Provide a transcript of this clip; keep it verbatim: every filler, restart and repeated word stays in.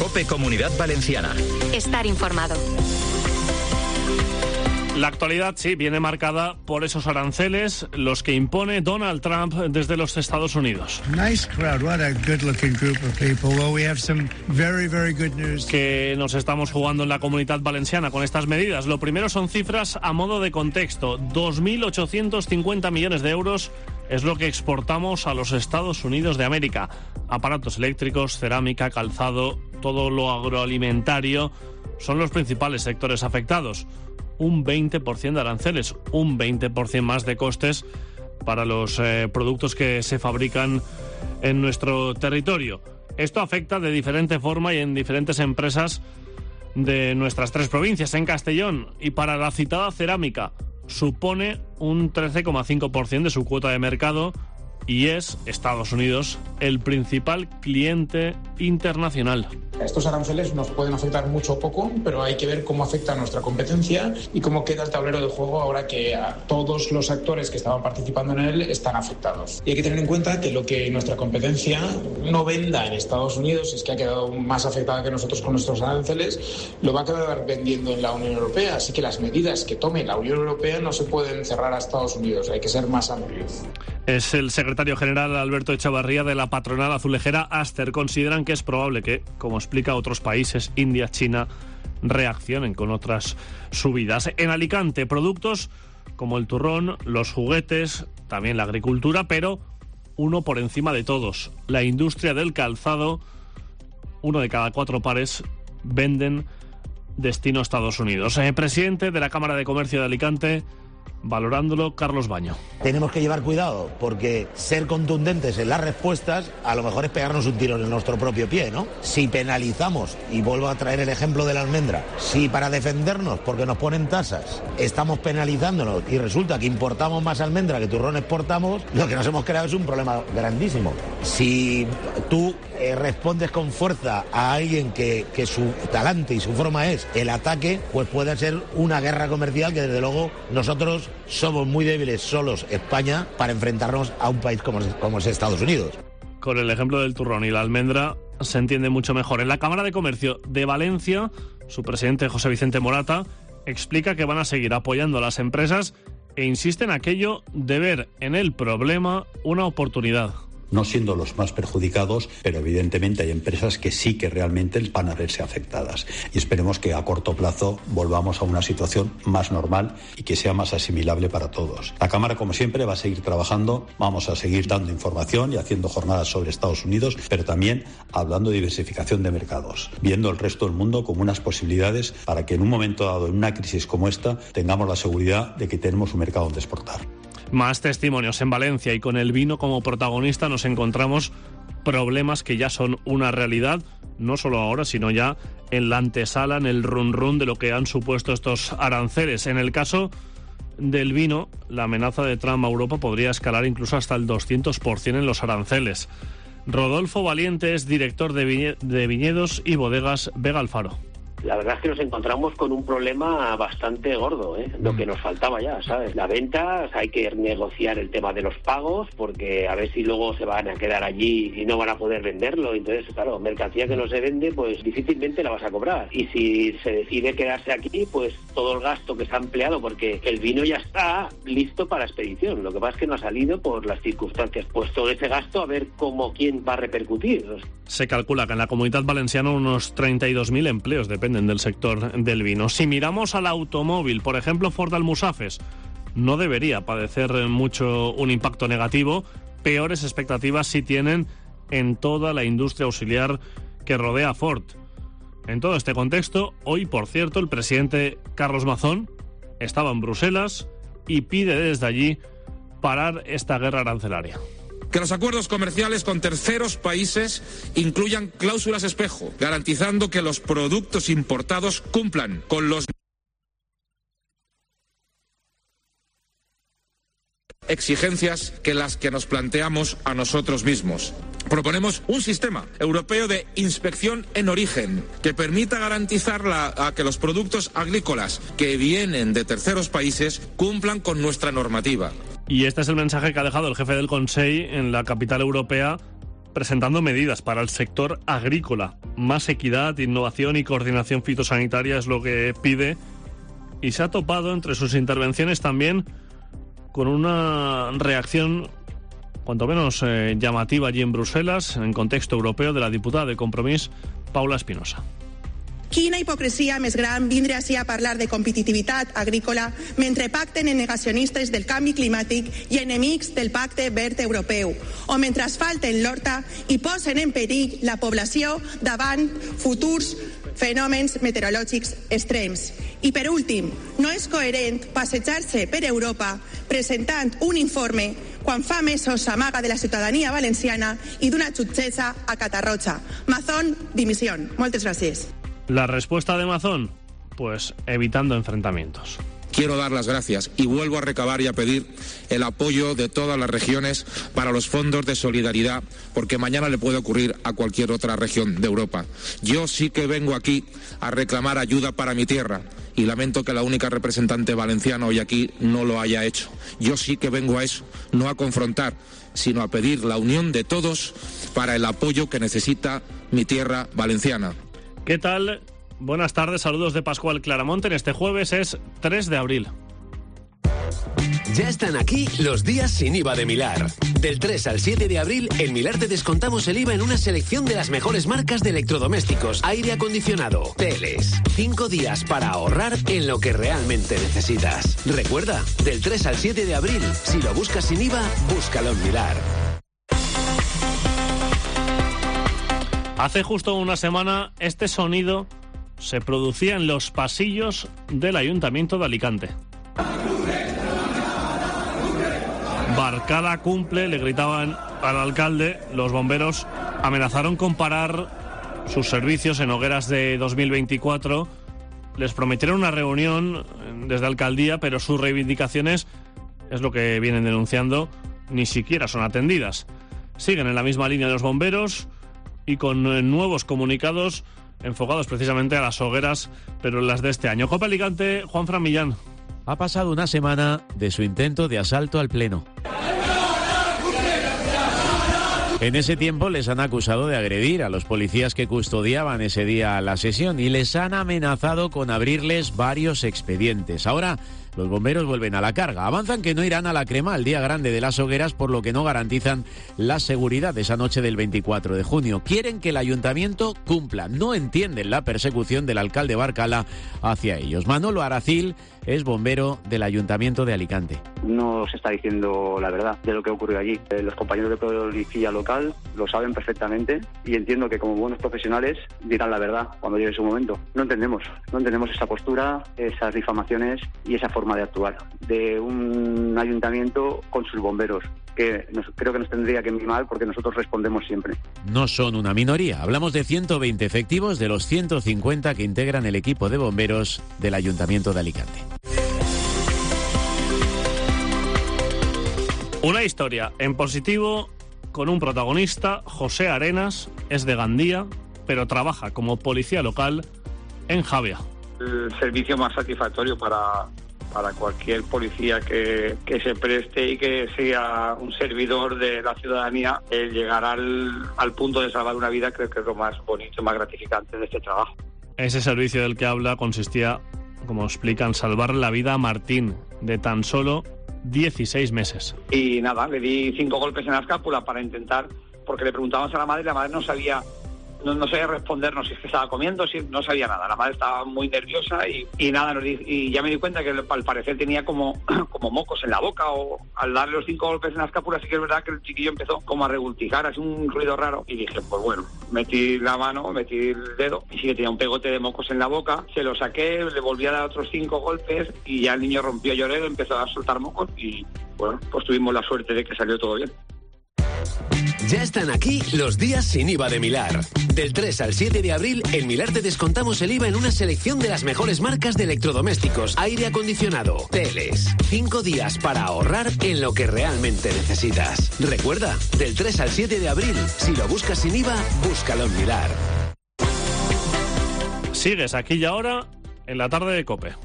COPE Comunidad Valenciana. Estar informado. La actualidad, sí, viene marcada por esos aranceles, los que impone Donald Trump desde los Estados Unidos. Nice crowd, what a good-looking group of people. Well, we have some very, very good news. Que nos estamos jugando en la Comunidad Valenciana con estas medidas. Lo primero son cifras a modo de contexto. dos mil ochocientos cincuenta millones de euros es lo que exportamos a los Estados Unidos de América. Aparatos eléctricos, cerámica, calzado, todo lo agroalimentario son los principales sectores afectados. Un veinte por ciento de aranceles, un veinte por ciento más de costes para los eh, productos que se fabrican en nuestro territorio. Esto afecta de diferente forma y en diferentes empresas de nuestras tres provincias. En Castellón, y para la citada cerámica, supone un trece coma cinco por ciento de su cuota de mercado y es Estados Unidos el principal cliente internacional. Estos aranceles nos pueden afectar mucho o poco, pero hay que ver cómo afecta a nuestra competencia y cómo queda el tablero de juego ahora que a todos los actores que estaban participando en él están afectados. Y hay que tener en cuenta que lo que nuestra competencia no venda en Estados Unidos, es que ha quedado más afectada que nosotros con nuestros aranceles, lo va a quedar vendiendo en la Unión Europea. Así que las medidas que tome la Unión Europea no se pueden cerrar a Estados Unidos, hay que ser más amplios. Es el secretario general Alberto Echavarría de la patronal azulejera Aster. Consideran que es probable que, como explica, otros países, India, China, reaccionen con otras subidas. En Alicante, productos como el turrón, los juguetes, también la agricultura, pero uno por encima de todos, la industria del calzado. Uno de cada cuatro pares venden destino a Estados Unidos. El presidente de la Cámara de Comercio de Alicante, valorándolo, Carlos Baño. Tenemos que llevar cuidado porque ser contundentes en las respuestas a lo mejor es pegarnos un tiro en nuestro propio pie, ¿no? Si penalizamos, y vuelvo a traer el ejemplo de la almendra, si para defendernos porque nos ponen tasas estamos penalizándonos y resulta que importamos más almendra que turrón exportamos, lo que nos hemos creado es un problema grandísimo. Si tú eh, respondes con fuerza a alguien que, que su talante y su forma es el ataque, pues puede ser una guerra comercial que desde luego nosotros somos muy débiles solos, España, para enfrentarnos a un país como, como es Estados Unidos. Con el ejemplo del turrón y la almendra se entiende mucho mejor. En la Cámara de Comercio de Valencia, su presidente José Vicente Morata explica que van a seguir apoyando a las empresas e insiste en aquello de ver en el problema una oportunidad. No siendo los más perjudicados, pero evidentemente hay empresas que sí que realmente van a verse afectadas. Y esperemos que a corto plazo volvamos a una situación más normal y que sea más asimilable para todos. La Cámara, como siempre, va a seguir trabajando, vamos a seguir dando información y haciendo jornadas sobre Estados Unidos, pero también hablando de diversificación de mercados, viendo el resto del mundo como unas posibilidades para que en un momento dado, en una crisis como esta, tengamos la seguridad de que tenemos un mercado donde exportar. Más testimonios en Valencia, y con el vino como protagonista nos encontramos problemas que ya son una realidad, no solo ahora, sino ya en la antesala, en el run run de lo que han supuesto estos aranceles. En el caso del vino, la amenaza de Trump a Europa podría escalar incluso hasta el doscientos por ciento en los aranceles. Rodolfo Valiente es director de, viñe- de viñedos y bodegas Vega Alfaro. La verdad es que nos encontramos con un problema bastante gordo, ¿eh? Lo que nos faltaba ya, ¿sabes? La venta, o sea, hay que negociar el tema de los pagos, porque a ver si luego se van a quedar allí y no van a poder venderlo. Entonces, claro, mercancía que no se vende, pues difícilmente la vas a cobrar. Y si se decide quedarse aquí, pues todo el gasto que se ha empleado, porque el vino ya está listo para expedición. Lo que pasa es que no ha salido por las circunstancias. Pues todo ese gasto, a ver cómo, quién va a repercutir. Se calcula que en la Comunidad Valenciana unos treinta y dos mil empleos dependen del sector del vino. Si miramos al automóvil, por ejemplo, Ford Almusafes no debería padecer mucho un impacto negativo. Peores expectativas sí tienen en toda la industria auxiliar que rodea a Ford. En todo este contexto, hoy, por cierto, el presidente Carlos Mazón estaba en Bruselas y pide desde allí parar esta guerra arancelaria. Que los acuerdos comerciales con terceros países incluyan cláusulas espejo, garantizando que los productos importados cumplan con los exigencias que las que nos planteamos a nosotros mismos. Proponemos un sistema europeo de inspección en origen que permita garantizar la, a que los productos agrícolas que vienen de terceros países cumplan con nuestra normativa. Y este es el mensaje que ha dejado el jefe del Consell en la capital europea, presentando medidas para el sector agrícola. Más equidad, innovación y coordinación fitosanitaria es lo que pide, y se ha topado entre sus intervenciones también con una reacción cuanto menos eh, llamativa allí en Bruselas, en contexto europeo, de la diputada de Compromís, Paula Espinosa. Quina hipocresia més gran vindre així a parlar de competitivitat agrícola mentre pacten en negacionistes del canvi climàtic i enemics del pacte verd europeu, o mentre asfalten l'horta i posen en perill la població davant futurs fenòmens meteorològics extrems. I per últim, no és coherent passejar-se per Europa presentant un informe quan fa mesos s'amaga de la ciutadania valenciana i d'una jutgessa a Catarroja. Mazón, dimisión. Moltes gràcies. La respuesta de Mazón, pues evitando enfrentamientos. Quiero dar las gracias y vuelvo a recabar y a pedir el apoyo de todas las regiones para los fondos de solidaridad, porque mañana le puede ocurrir a cualquier otra región de Europa. Yo sí que vengo aquí a reclamar ayuda para mi tierra y lamento que la única representante valenciana hoy aquí no lo haya hecho. Yo sí que vengo a eso, no a confrontar, sino a pedir la unión de todos para el apoyo que necesita mi tierra valenciana. ¿Qué tal? Buenas tardes, saludos de Pascual Claramonte. En este jueves es tres de abril. Ya están aquí los días sin I V A de Milar. Del tres al siete de abril, en Milar te descontamos el I V A en una selección de las mejores marcas de electrodomésticos, aire acondicionado, teles. Cinco días para ahorrar en lo que realmente necesitas. Recuerda, del tres al siete de abril, si lo buscas sin I V A, búscalo en Milar. Hace justo una semana, este sonido se producía en los pasillos del Ayuntamiento de Alicante. Barcala cumple, le gritaban al alcalde. Los bomberos amenazaron con parar sus servicios en hogueras de dos mil veinticuatro. Les prometieron una reunión desde alcaldía, pero sus reivindicaciones, es lo que vienen denunciando, ni siquiera son atendidas. Siguen en la misma línea de los bomberos y con nuevos comunicados enfocados precisamente a las hogueras, pero las de este año. Copa Alicante, Juanfran Millán. Ha pasado una semana de su intento de asalto al Pleno. En ese tiempo les han acusado de agredir a los policías que custodiaban ese día la sesión y les han amenazado con abrirles varios expedientes. Ahora los bomberos vuelven a la carga. Avanzan que no irán a la crema el día grande de las hogueras, por lo que no garantizan la seguridad de esa noche del veinticuatro de junio. Quieren que el ayuntamiento cumpla. No entienden la persecución del alcalde Barcala hacia ellos. Manolo Aracil es bombero del Ayuntamiento de Alicante. No se está diciendo la verdad de lo que ocurrió allí. Eh, los compañeros de policía local lo saben perfectamente y entiendo que como buenos profesionales dirán la verdad cuando llegue su momento. No entendemos, no entendemos esa postura, esas difamaciones y esa forma de actuar de un ayuntamiento con sus bomberos, que nos, creo que nos tendría que mimar porque nosotros respondemos siempre. No son una minoría. Hablamos de ciento veinte efectivos de los ciento cincuenta que integran el equipo de bomberos del Ayuntamiento de Alicante. Una historia en positivo con un protagonista. José Arenas es de Gandía, pero trabaja como policía local en Javia. El servicio más satisfactorio para, para cualquier policía que, que se preste y que sea un servidor de la ciudadanía, el llegar al, al punto de salvar una vida creo que es lo más bonito y más gratificante de este trabajo. Ese servicio del que habla consistía, como explican, salvar la vida a Martín, de tan solo dieciséis meses. Y nada, le di cinco golpes en la escápula para intentar, porque le preguntábamos a la madre y la madre no sabía no, no sabía respondernos si es que estaba comiendo, si no sabía nada. La madre estaba muy nerviosa y, y nada, nos di, y ya me di cuenta que al parecer tenía como, como mocos en la boca, o al darle los cinco golpes en la escápula sí que es verdad que el chiquillo empezó como a revoltijar, así un ruido raro, y dije, pues bueno, metí la mano, metí el dedo y sí que tenía un pegote de mocos en la boca, se lo saqué, le volví a dar otros cinco golpes y ya el niño rompió a llorar, empezó a soltar mocos y bueno, pues tuvimos la suerte de que salió todo bien. Ya están aquí los días sin I V A de Milar. Del tres al siete de abril, en Milar te descontamos el I V A en una selección de las mejores marcas de electrodomésticos, aire acondicionado, teles. Cinco días para ahorrar en lo que realmente necesitas. Recuerda, del tres al siete de abril, si lo buscas sin I V A, búscalo en Milar. Sigues aquí y ahora en la tarde de COPE.